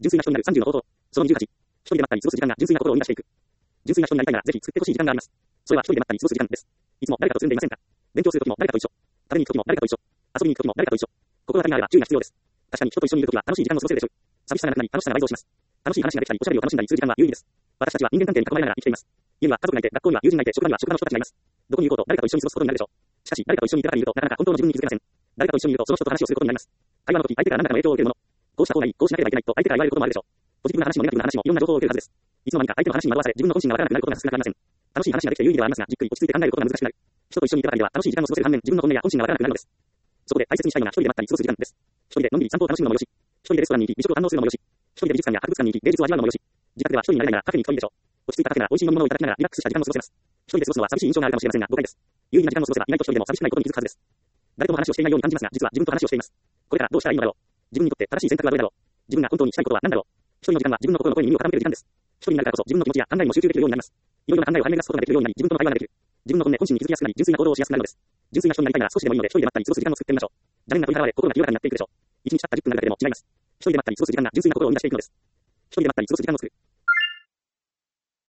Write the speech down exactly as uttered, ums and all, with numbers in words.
純粋な人になるさんじゅうの方法。そのにじゅうはち。一人でまったり過ごす時間が純粋な心を生み出していく。純粋な人になりたいならぜひ作ってほしい時間があります。それは一人でまったり過ごす時間です。いつも誰かと住んでいませんか？勉強するときも誰かと一緒。食べに行くときも誰かと一緒。遊びに行くときも誰かと一緒。心当たりがあれば注意が必要です。確かに人と一緒にいるときは楽しい時間を過ごせるでしょう。寂しさがなくなり楽しさが倍増します。楽しい話ができたりおしゃべりを楽しんだりする時間は有意義です。私たちは人間関係に囲まれながら生きています。家には家族がいて、学校には友人がいて、職場には職場の人たちがいます。どこに行こうと誰かと一緒に過ごすことになるでしょう。しかし誰かと一緒にいてばかりいるとなかなか本当の自分に気づけません。誰かと一緒にいるとその人と話をすることになります。会話の時相手から何らかの影響を受けるもの。こうした方がいい、こうしなければいけないと相手から言われることもあるでしょう。ポジティブな話もネガティブな話もいろんな情報を受けるはずです。いつの間にか相手の話に惑わされ自分の本心がわからなくなることが少なくありません。楽しい話ができて有意義ではありますが、じっくり落ち着いて考えることが難しくなる。人と一緒にいてばかりでは楽しい時間を過ごせる反面、自分の本音や本心がわからなくなるのです。そこで大切にしたいのが一人でまったり過ごす時間です。一人でのんびり散歩を楽しむのもよし、一人でレストランに行き美食を堪能するのもよし、一人で美術館や博物館に行き芸術を味わうのもよし、自宅では一人になりながらカフェに行くといいでしょう。落ち着いたカフェなら美味しい飲み物をいただきながらリラックスした時間を過ごせます。一人で過ごすのは寂しい印象があるかもしれませんが誤解です。有意義な時間を過ごせば意外と一人でも寂しくないことに気づくはずです。誰とも話をしていないように感じますが、実は自分と話をしています。これからどうしたらいいのだろう。自分にとって正しい選択はどれだろう。自分が本当にしたいことは何だろう。一人の時間は自分の心の声に耳を傾ける時間です。一人になるからこそ自分の気持ちや考えにも集中できるようになります。いろいろな考えを張り出すことができるようになり、自分との会話ができる。自分の本音、本心に気づきやすくなり、純粋な行動をしやすくなるのです。純粋な人になりたいなら少しでもいいので、一人でまったり過ごす時間を作ってみましょう。邪念が取り払われ、心が清らかになっていくでしょう。一日たったじゅっぷんなるだけでも違います。一人でまったり過ごす時間が純粋な心を生み出していくのです。一人でまったり過ごす時間を作る。